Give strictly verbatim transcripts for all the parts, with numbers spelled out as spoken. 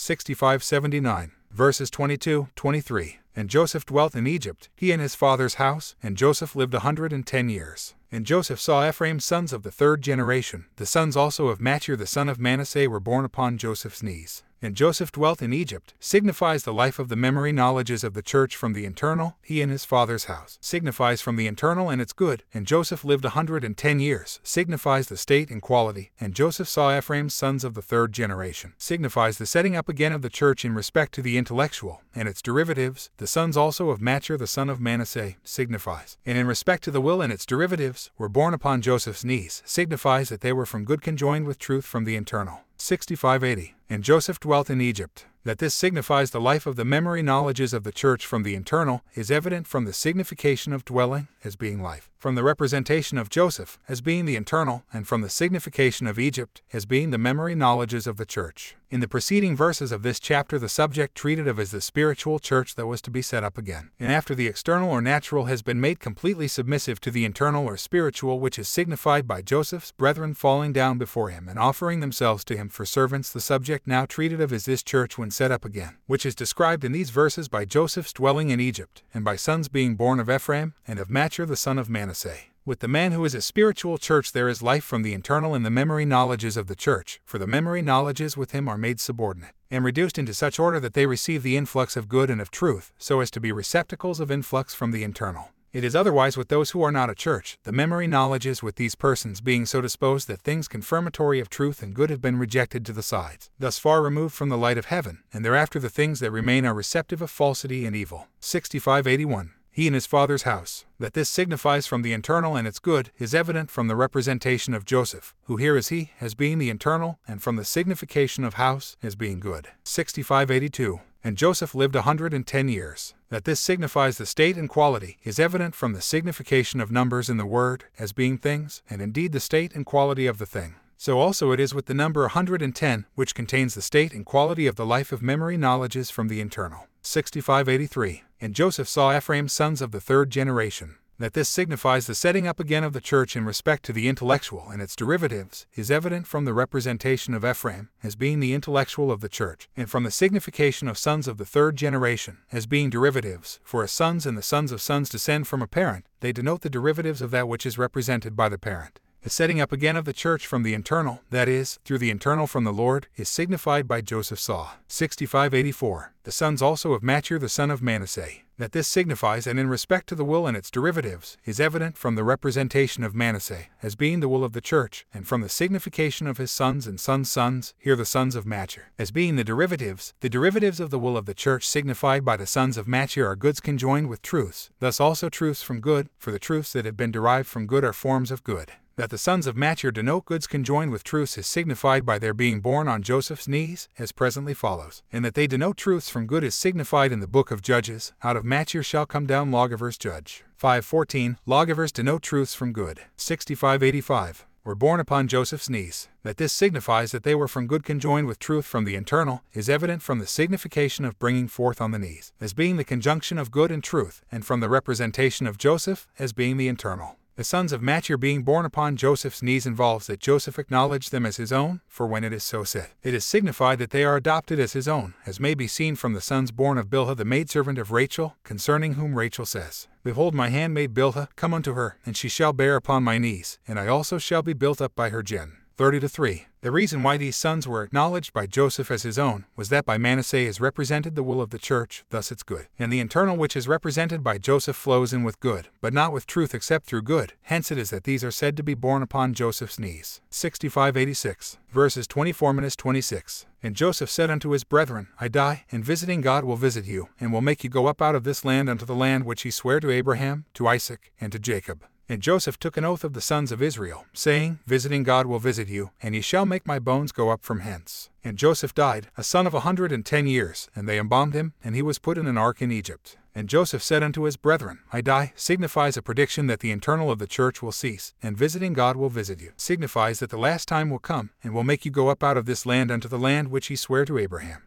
sixty-five seventy-nine, verses twenty-two, twenty-three. And Joseph dwelt in Egypt, he and his father's house, and Joseph lived a hundred and ten years. And Joseph saw Ephraim's sons of the third generation. The sons also of Machir the son of Manasseh were born upon Joseph's knees. And Joseph dwelt in Egypt, signifies the life of the memory knowledges of the church from the internal, he and his father's house, signifies from the internal and its good, and Joseph lived a hundred and ten years, signifies the state and quality, and Joseph saw Ephraim's sons of the third generation, signifies the setting up again of the church in respect to the intellectual, and its derivatives, the sons also of Machir the son of Manasseh, signifies, and in respect to the will and its derivatives, were born upon Joseph's knees, signifies that they were from good conjoined with truth from the internal. sixty-five eighty. And Joseph dwelt in Egypt. That this signifies the life of the memory knowledges of the church from the internal is evident from the signification of dwelling as being life, from the representation of Joseph as being the internal, and from the signification of Egypt as being the memory knowledges of the church. In the preceding verses of this chapter the subject treated of is the spiritual church that was to be set up again. And after the external or natural has been made completely submissive to the internal or spiritual, which is signified by Joseph's brethren falling down before him and offering themselves to him for servants, the subject now treated of is this church when set up again, which is described in these verses by Joseph's dwelling in Egypt, and by sons being born of Ephraim, and of Machir the son of Manasseh. With the man who is a spiritual church there is life from the internal and the memory knowledges of the church, for the memory knowledges with him are made subordinate, and reduced into such order that they receive the influx of good and of truth, so as to be receptacles of influx from the internal. It is otherwise with those who are not a church, the memory knowledges with these persons being so disposed that things confirmatory of truth and good have been rejected to the sides, thus far removed from the light of heaven, and thereafter the things that remain are receptive of falsity and evil. sixty-five eighty-one. He and his father's house. That this signifies from the internal and its good is evident from the representation of Joseph, who here is he, as being the internal, and from the signification of house, as being good. sixty-five eighty-two. And Joseph lived a hundred and ten years. That this signifies the state and quality is evident from the signification of numbers in the word, as being things, and indeed the state and quality of the thing. So also it is with the number a hundred and ten, which contains the state and quality of the life of memory knowledges from the internal. sixty-five eighty-three. And Joseph saw Ephraim's sons of the third generation. That this signifies the setting up again of the church in respect to the intellectual and its derivatives is evident from the representation of Ephraim as being the intellectual of the church, and from the signification of sons of the third generation as being derivatives, for as sons and the sons of sons descend from a parent, they denote the derivatives of that which is represented by the parent. The setting up again of the church from the internal, that is, through the internal from the Lord, is signified by Joseph saw. sixty-five eighty-four. The sons also of Machir the son of Manasseh. That this signifies, and in respect to the will and its derivatives, is evident from the representation of Manasseh as being the will of the church, and from the signification of his sons and sons' sons, here the sons of Machir, as being the derivatives. The derivatives of the will of the church signified by the sons of Machir are goods conjoined with truths, thus also truths from good, for the truths that have been derived from good are forms of good. That the sons of Machir denote goods conjoined with truths is signified by their being born on Joseph's knees, as presently follows, and that they denote truths from good is signified in the book of Judges, out of Machir shall come down lawgivers judge. five fourteen. Lawgivers denote truths from good. sixty-five eighty-five. Were born upon Joseph's knees. That this signifies that they were from good conjoined with truth from the internal is evident from the signification of bringing forth on the knees, as being the conjunction of good and truth, and from the representation of Joseph as being the internal. The sons of Machir being born upon Joseph's knees involves that Joseph acknowledged them as his own, for when it is so said, it is signified that they are adopted as his own, as may be seen from the sons born of Bilhah the maidservant of Rachel, concerning whom Rachel says, Behold my handmaid Bilhah, come unto her, and she shall bear upon my knees, and I also shall be built up by her gen. thirty to three. The reason why these sons were acknowledged by Joseph as his own was that by Manasseh is represented the will of the church, thus its good, and the internal which is represented by Joseph flows in with good, but not with truth except through good, hence it is that these are said to be born upon Joseph's knees. sixty-five eighty-six. Verses twenty-four to twenty-six. And Joseph said unto his brethren, I die, and visiting God will visit you, and will make you go up out of this land unto the land which he sware to Abraham, to Isaac, and to Jacob. And Joseph took an oath of the sons of Israel, saying, Visiting God will visit you, and ye shall make my bones go up from hence. And Joseph died, a son of a hundred and ten years, and they embalmed him, and he was put in an ark in Egypt. And Joseph said unto his brethren, I die, signifies a prediction that the internal of the church will cease, and visiting God will visit you, signifies that the last time will come, and will make you go up out of this land unto the land which he sware to Abraham,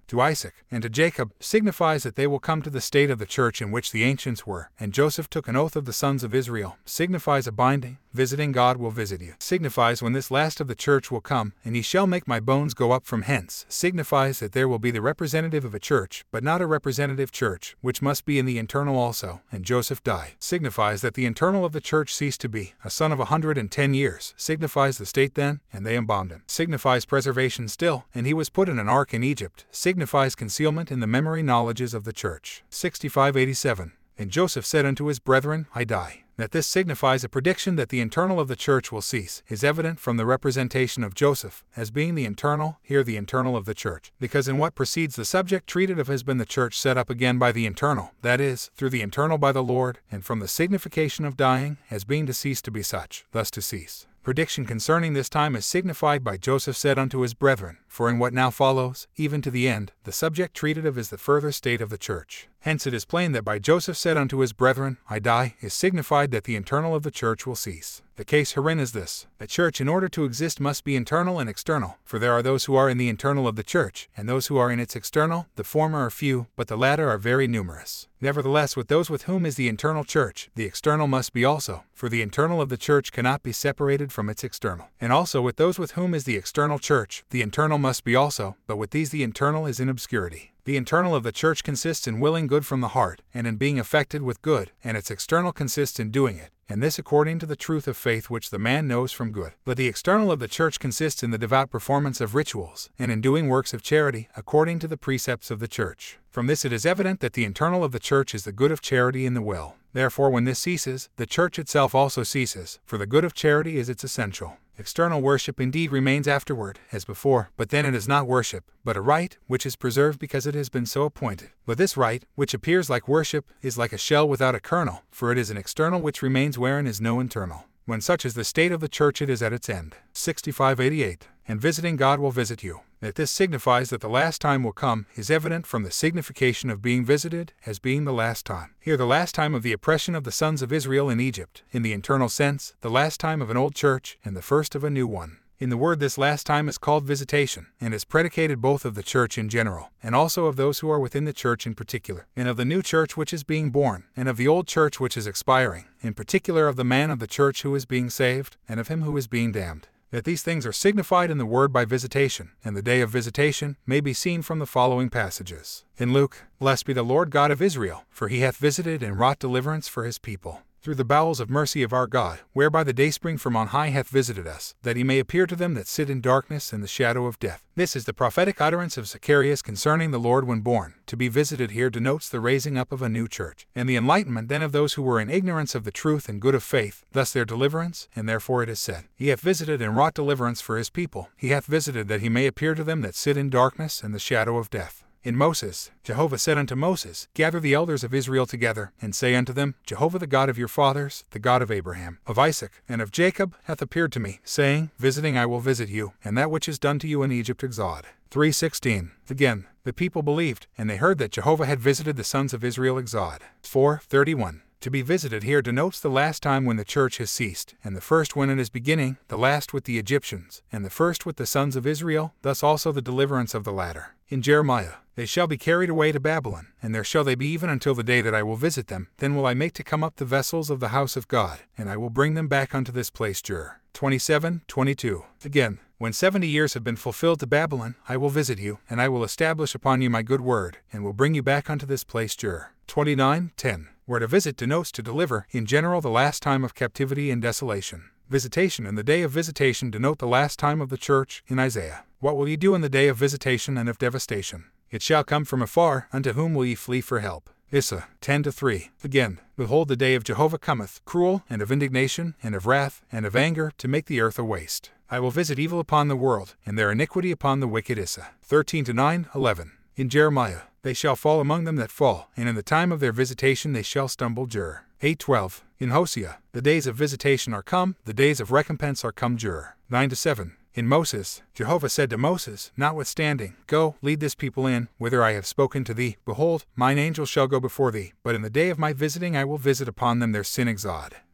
to Isaac, and to Jacob, signifies that they will come to the state of the church in which the ancients were. And Joseph took an oath of the sons of Israel, signifies a binding. Visiting God will visit you, signifies when this last of the church will come, and ye shall make my bones go up from hence, signifies that there will be the representative of a church, but not a representative church, which must be in the internal also, and Joseph died, signifies that the internal of the church ceased to be, a son of a hundred and ten years, signifies the state then, and they embalmed him, signifies preservation still, and he was put in an ark in Egypt, signifies concealment in the memory knowledges of the church. sixty-five eighty-seven. And Joseph said unto his brethren, I die. That this signifies a prediction that the internal of the church will cease, is evident from the representation of Joseph, as being the internal, here the internal of the church, because in what precedes the subject treated of has been the church set up again by the internal, that is, through the internal by the Lord, and from the signification of dying, as being to cease to be such, thus to cease. Prediction concerning this time is signified by Joseph said unto his brethren, for in what now follows, even to the end, the subject treated of is the further state of the church. Hence it is plain that by Joseph said unto his brethren, I die, is signified that the internal of the church will cease. The case herein is this: the church in order to exist must be internal and external, for there are those who are in the internal of the church, and those who are in its external, the former are few, but the latter are very numerous. Nevertheless, with those with whom is the internal church, the external must be also, for the internal of the church cannot be separated from its external. And also with those with whom is the external church, the internal must be also, but with these the internal is in obscurity. The internal of the church consists in willing good from the heart, and in being affected with good, and its external consists in doing it, and this according to the truth of faith which the man knows from good. But the external of the church consists in the devout performance of rituals, and in doing works of charity, according to the precepts of the church. From this it is evident that the internal of the church is the good of charity in the will. Therefore when this ceases, the church itself also ceases, for the good of charity is its essential. External worship indeed remains afterward, as before, but then it is not worship, but a rite, which is preserved because it has been so appointed. But this rite, which appears like worship, is like a shell without a kernel, for it is an external which remains wherein is no internal. When such is the state of the church, it is at its end. sixty-five eighty-eight. And visiting God will visit you. That this signifies that the last time will come is evident from the signification of being visited as being the last time. Here the last time of the oppression of the sons of Israel in Egypt, in the internal sense, the last time of an old church, and the first of a new one. In the word this last time is called visitation, and is predicated both of the church in general, and also of those who are within the church in particular, and of the new church which is being born, and of the old church which is expiring, in particular of the man of the church who is being saved, and of him who is being damned. That these things are signified in the word by visitation, and the day of visitation may be seen from the following passages. In Luke, Blessed be the Lord God of Israel, for he hath visited and wrought deliverance for his people, through the bowels of mercy of our God, whereby the dayspring from on high hath visited us, that he may appear to them that sit in darkness and the shadow of death. This is the prophetic utterance of Zacharias concerning the Lord when born. To be visited here denotes the raising up of a new church, and the enlightenment then of those who were in ignorance of the truth and good of faith, thus their deliverance, and therefore it is said, He hath visited and wrought deliverance for his people. He hath visited that he may appear to them that sit in darkness and the shadow of death. In Moses, Jehovah said unto Moses, Gather the elders of Israel together, and say unto them, Jehovah the God of your fathers, the God of Abraham, of Isaac, and of Jacob, hath appeared to me, saying, Visiting I will visit you, and that which is done to you in Egypt exod. three sixteen. Again, the people believed, and they heard that Jehovah had visited the sons of Israel exod. four thirty-one. To be visited here denotes the last time when the church has ceased, and the first when it is beginning, the last with the Egyptians, and the first with the sons of Israel, thus also the deliverance of the latter. In Jeremiah, They shall be carried away to Babylon, and there shall they be even until the day that I will visit them. Then will I make to come up the vessels of the house of God, and I will bring them back unto this place. Jur. twenty-seven twenty-two. Again, when seventy years have been fulfilled to Babylon, I will visit you, and I will establish upon you my good word, and will bring you back unto this place. Jur. twenty-nine ten. Where to visit denotes to deliver, in general, the last time of captivity and desolation. Visitation and the day of visitation denote the last time of the church, in Isaiah. What will ye do in the day of visitation and of devastation? It shall come from afar, unto whom will ye flee for help? Issa ten to three. Again, behold, the day of Jehovah cometh, cruel, and of indignation, and of wrath, and of anger, to make the earth a waste. I will visit evil upon the world, and their iniquity upon the wicked. Issa thirteen to nine, eleven. In Jeremiah, they shall fall among them that fall, and in the time of their visitation they shall stumble. Jur. eight twelve. In Hosea, the days of visitation are come, the days of recompense are come. Jur. nine to seven. In Moses, Jehovah said to Moses, Notwithstanding, go, lead this people in, whither I have spoken to thee. Behold, mine angel shall go before thee, but in the day of my visiting I will visit upon them their sin. Exod.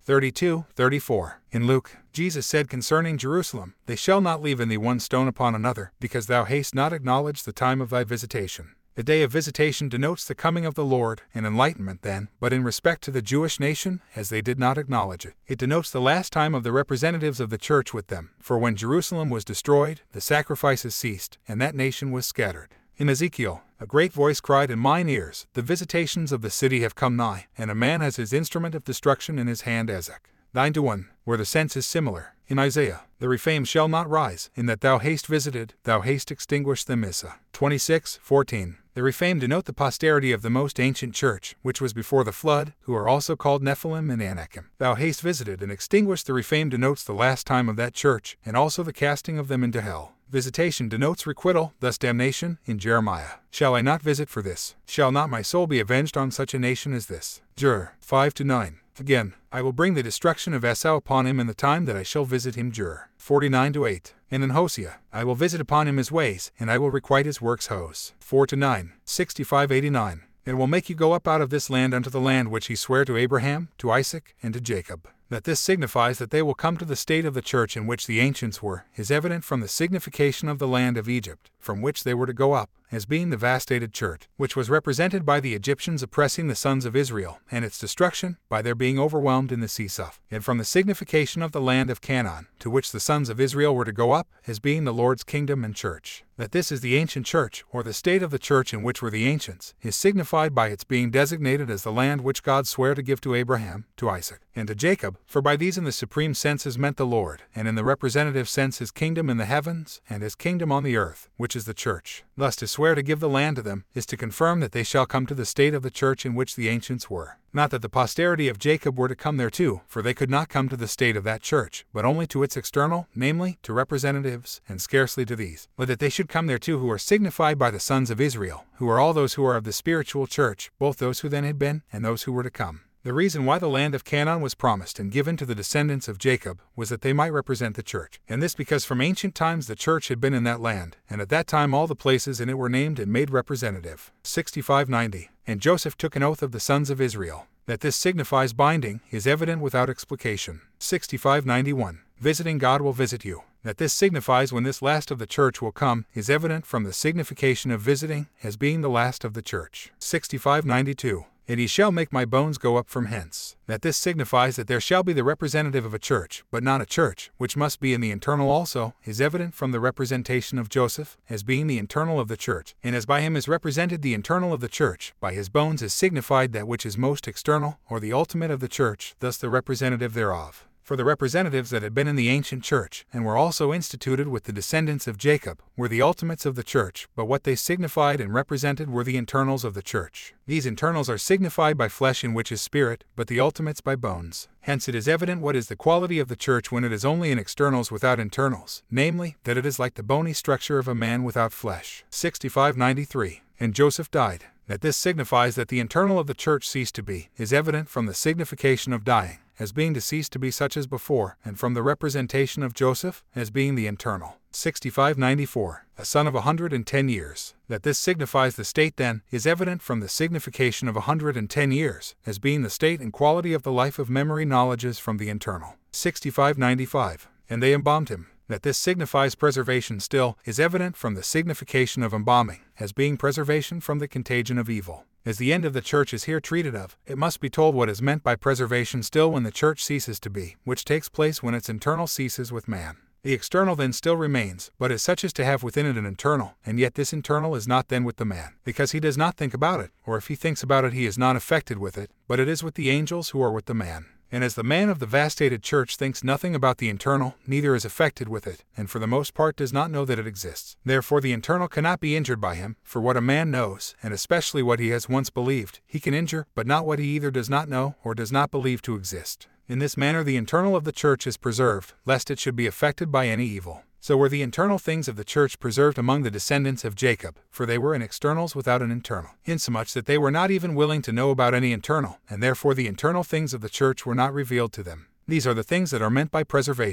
thirty-two, thirty-four. In Luke, Jesus said concerning Jerusalem, They shall not leave in thee one stone upon another, because thou hast not acknowledged the time of thy visitation. The day of visitation denotes the coming of the Lord, and enlightenment then, but in respect to the Jewish nation, as they did not acknowledge it, it denotes the last time of the representatives of the church with them, for when Jerusalem was destroyed, the sacrifices ceased, and that nation was scattered. In Ezekiel, a great voice cried in mine ears, The visitations of the city have come nigh, and a man has his instrument of destruction in his hand Ezek. nine to one, where the sense is similar. In Isaiah, the refame shall not rise, in that thou hast visited, thou hast extinguished the Missa. twenty-six, fourteen. The refame denote the posterity of the most ancient church, which was before the flood, who are also called Nephilim and Anakim. Thou hast visited and extinguished the refame denotes the last time of that church, and also the casting of them into hell. Visitation denotes requital, thus damnation, in Jeremiah. Shall I not visit for this? Shall not my soul be avenged on such a nation as this? Jur. five to nine. Again, I will bring the destruction of Esau upon him in the time that I shall visit him. Jur. forty-nine to eight. And in Hosea, I will visit upon him his ways, and I will requite his works. Hos. four to nine. sixty-five eighty-nine. And will make you go up out of this land unto the land which he sware to Abraham, to Isaac, and to Jacob. That this signifies that they will come to the state of the church in which the ancients were, is evident from the signification of the land of Egypt, from which they were to go up, as being the vastated church, which was represented by the Egyptians oppressing the sons of Israel, and its destruction, by their being overwhelmed in the sea Suf, and from the signification of the land of Canaan, to which the sons of Israel were to go up, as being the Lord's kingdom and church. That this is the ancient church, or the state of the church in which were the ancients, is signified by its being designated as the land which God sware to give to Abraham, to Isaac, and to Jacob, for by these in the supreme sense is meant the Lord, and in the representative sense his kingdom in the heavens, and his kingdom on the earth, which is the church. Thus to swear to give the land to them, is to confirm that they shall come to the state of the church in which the ancients were. Not that the posterity of Jacob were to come thereto, for they could not come to the state of that church, but only to its external, namely, to representatives, and scarcely to these, but that they should come thereto who are signified by the sons of Israel, who are all those who are of the spiritual church, both those who then had been, and those who were to come. The reason why the land of Canaan was promised and given to the descendants of Jacob was that they might represent the church, and this because from ancient times the church had been in that land, and at that time all the places in it were named and made representative. sixty-five ninety. And Joseph took an oath of the sons of Israel. That this signifies binding is evident without explication. sixty-five ninety-one. Visiting God will visit you. That this signifies when this last of the church will come is evident from the signification of visiting as being the last of the church. sixty-five ninety-two. And he shall make my bones go up from hence. That this signifies that there shall be the representative of a church, but not a church, which must be in the internal also, is evident from the representation of Joseph, as being the internal of the church, and as by him is represented the internal of the church, by his bones is signified that which is most external, or the ultimate of the church, thus the representative thereof. For the representatives that had been in the ancient church, and were also instituted with the descendants of Jacob, were the ultimates of the church, but what they signified and represented were the internals of the church. These internals are signified by flesh in which is spirit, but the ultimates by bones. Hence it is evident what is the quality of the church when it is only in externals without internals, namely, that it is like the bony structure of a man without flesh. sixty-five ninety-three. And Joseph died. That this signifies that the internal of the church ceased to be, is evident from the signification of dying, as being to cease to be such as before, and from the representation of Joseph, as being the internal. sixty-five ninety-four. A son of a hundred and ten years. That this signifies the state then, is evident from the signification of a hundred and ten years, as being the state and quality of the life of memory knowledges from the internal. sixty-five ninety-five. And they embalmed him. That this signifies preservation still, is evident from the signification of embalming, as being preservation from the contagion of evil. As the end of the church is here treated of, it must be told what is meant by preservation still when the church ceases to be, which takes place when its internal ceases with man. The external then still remains, but is such as to have within it an internal, and yet this internal is not then with the man, because he does not think about it, or if he thinks about it he is not affected with it, but it is with the angels who are with the man. And as the man of the vastated church thinks nothing about the internal, neither is affected with it, and for the most part does not know that it exists. Therefore the internal cannot be injured by him, for what a man knows, and especially what he has once believed, he can injure, but not what he either does not know, or does not believe to exist. In this manner the internal of the church is preserved, lest it should be affected by any evil. So were the internal things of the church preserved among the descendants of Jacob, for they were in externals without an internal, insomuch that they were not even willing to know about any internal, and therefore the internal things of the church were not revealed to them. These are the things that are meant by preservation.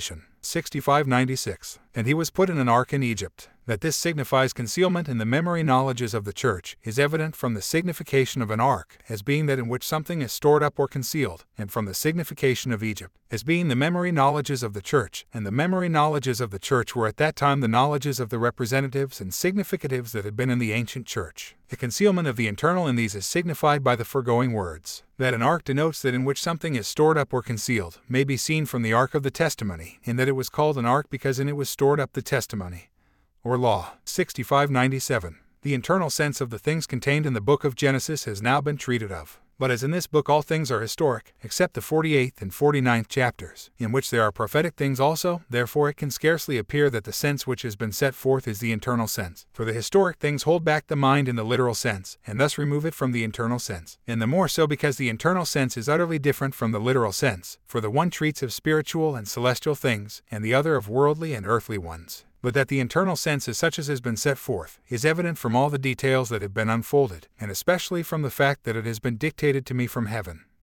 sixty-five ninety-six. And he was put in an ark in Egypt. That this signifies concealment in the memory knowledges of the church is evident from the signification of an ark, as being that in which something is stored up or concealed, and from the signification of Egypt, as being the memory knowledges of the church, and the memory knowledges of the church were at that time the knowledges of the representatives and significatives that had been in the ancient church. The concealment of the internal in these is signified by the foregoing words. That an ark denotes that in which something is stored up or concealed, may be seen from the ark of the testimony, in that it was called an ark because in it was stored up the testimony, or law. sixty-five ninety-seven. The internal sense of the things contained in the book of Genesis has now been treated of. But as in this book all things are historic, except the forty-eighth and forty-ninth chapters, in which there are prophetic things also, therefore it can scarcely appear that the sense which has been set forth is the internal sense. For the historic things hold back the mind in the literal sense, and thus remove it from the internal sense. And the more so because the internal sense is utterly different from the literal sense, for the one treats of spiritual and celestial things, and the other of worldly and earthly ones. But that the internal sense is such as has been set forth, is evident from all the details that have been unfolded, and especially from the fact that it has been dictated to me from heaven.